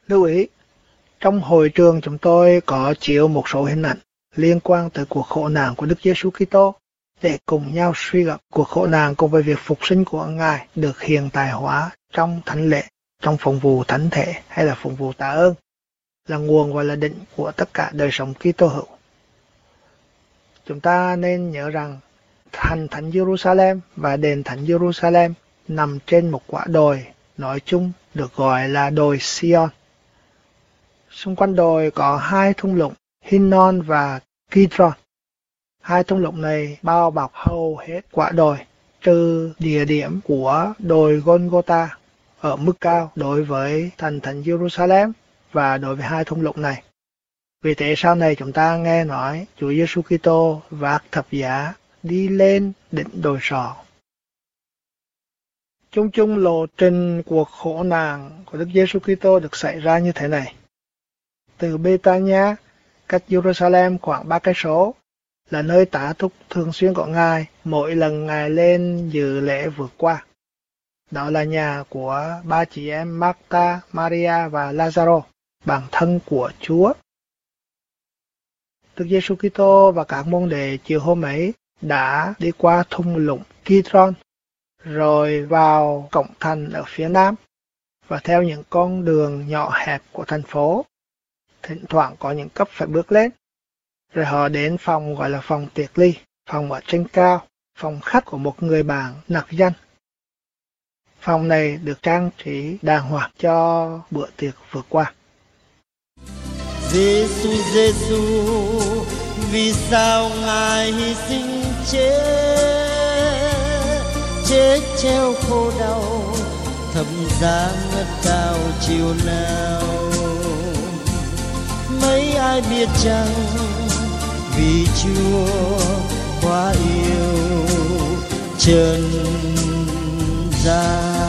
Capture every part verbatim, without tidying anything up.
Lưu ý, trong hội trường chúng tôi có chiếu một số hình ảnh liên quan tới cuộc khổ nạn của Đức Giêsu Kitô để cùng nhau suy gẫm cuộc khổ nạn cùng với việc phục sinh của Ngài được hiện tại hóa trong thánh lễ, trong phụng vụ thánh thể hay là phụng vụ tạ ơn, là nguồn và là đỉnh của tất cả đời sống Kitô hữu. Chúng ta nên nhớ rằng thành thánh Jerusalem và đền thánh Jerusalem nằm trên một quả đồi, nói chung được gọi là đồi Sion. Xung quanh đồi có hai thung lũng Hinnon và Kidron. Hai thung lũng này bao bọc hầu hết quả đồi, trừ địa điểm của đồi Golgotha ở mức cao đối với thành thánh Jerusalem và đối với hai thung lũng này. Vì thế sau này chúng ta nghe nói Chúa Giêsu Kitô vác thập giá đi lên đỉnh đồi sọ. Chung chung lộ trình cuộc khổ nạn của Đức Giêsu Kitô được xảy ra như thế này. Từ Bethania, cách Jerusalem khoảng ba cây số, là nơi tá túc thường xuyên của Ngài mỗi lần Ngài lên dự lễ vượt qua. Đó là nhà của ba chị em Martha, Maria và Lazaro, bạn thân của Chúa. Đức Giêsu Kitô và các môn đệ chiều hôm ấy đã đi qua thung lũng Kidron, rồi vào cổng thành ở phía nam, và theo những con đường nhỏ hẹp của thành phố. Thỉnh thoảng có những cấp phải bước lên, rồi họ đến phòng gọi là phòng tiệc ly, phòng ở trên cao, phòng khách của một người bạn nặc danh. Phòng này được trang trí đàng hoàng cho bữa tiệc vừa qua. Giêsu, Giêsu, vì sao Ngài hy sinh chết, chết treo khổ đau, thập giá ngất cao chiều nào. Mấy ai biết chăng, vì Chúa quá yêu trần gian.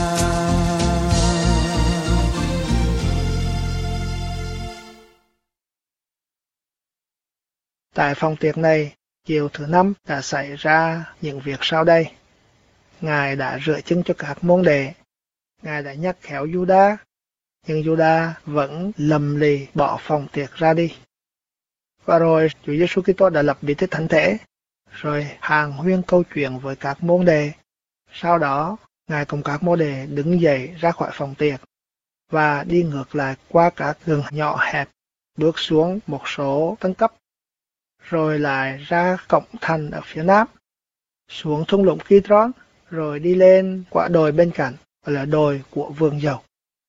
Tại phòng tiệc này, chiều thứ năm đã xảy ra những việc sau đây. Ngài đã rửa chân cho các môn đệ. Ngài đã nhắc khéo Judas, nhưng Judas vẫn lầm lì bỏ phòng tiệc ra đi. Và rồi Chúa Giêsu Kitô đã lập bí tích thánh thể, rồi hàn huyên câu chuyện với các môn đệ. Sau đó, Ngài cùng các môn đệ đứng dậy ra khỏi phòng tiệc và đi ngược lại qua các đường nhỏ hẹp, bước xuống một số tầng cấp, rồi lại ra cổng thành ở phía nam, xuống thung lũng Kidron, rồi đi lên quả đồi bên cạnh, gọi là đồi của vườn dầu.